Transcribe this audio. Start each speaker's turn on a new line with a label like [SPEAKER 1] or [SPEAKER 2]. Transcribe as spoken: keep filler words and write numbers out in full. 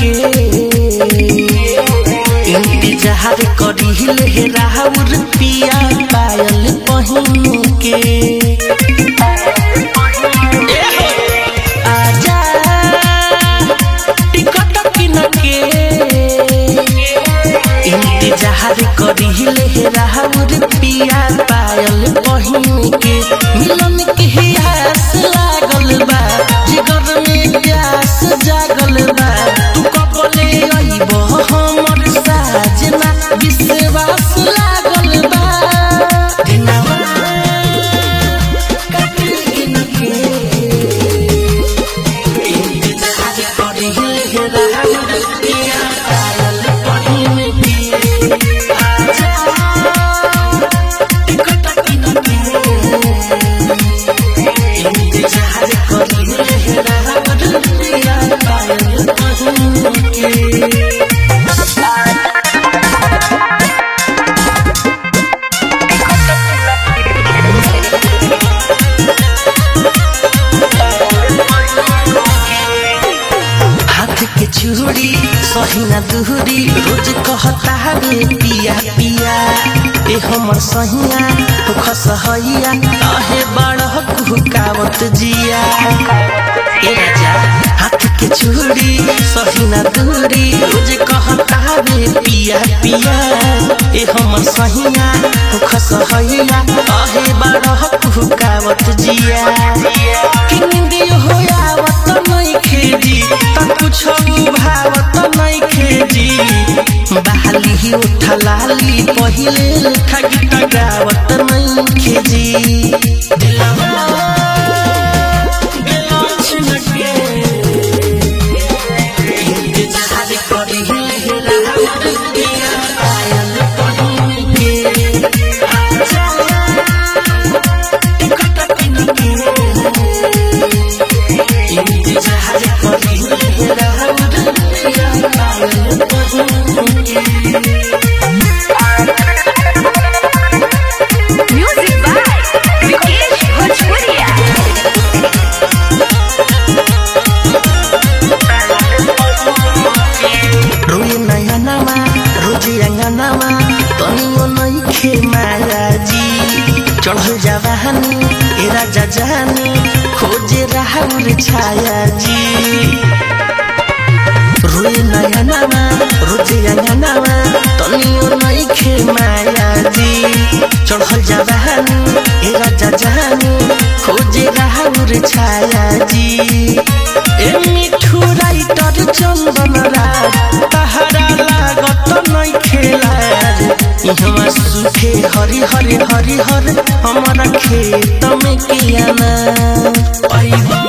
[SPEAKER 1] के इंतजार करिले हे राहुल पिया पायल पहिन के आजा टिकट किन के इंतजार करिले हे राहुल पिया पायल पहिन के मिलन के आस लागल बा जिगर में प्यास जागल बा तू कबले आइबो हमर साजना विश्वास लागल बा दिनवा कटिन के इंतजार करिले हे राहुल पिया पायल पहिन के आजा टिकट किन के इंतजार करिले हे राहुल पिया पायल पहिन के चूड़ी सहीना दूरी रोज कहता रे पिया पिया ए हमर सहिया तो खसहैया काहे बड़ कुकावत जिया ए राजा हाथ के चूड़ी सहीना दूरी रोज कहता रे पिया पिया ए हमर सहिया तो खसहैया काहे बड़ कुकावत जिया कि निंदियो होयावत नहीं खेदी त कुछ भावत नहीं खेजी बहाली उठलाली पहिले ठगी टगावत नहीं खेजी दिलवा दिलवा छनके इंतजार करिले हे राहुल पिया पायल पहिन के आजा टिकट किन के इंतजार करिले हे राहुल पिया पायल पहिन के
[SPEAKER 2] म्यूजिक बाय विकेश भोजपुरिया
[SPEAKER 1] रोए नया नवा रोजे अंगनवा तनियो नहीं खे माया जी चढ़ल जवानी ए राजा जानी खोजे राहुल छाया जी रोए नया नवा रोजे अंगनवा तनियो नहीं खे माया जी चढ़ल जवानी ए राजा जानी खोजे राहुल छाया जी ए मिठू राइटर चंदन राज तहरा लागत नहीं खेलार इहवा सुखे हरि हरि हरि हर हमारा खेत में किया ना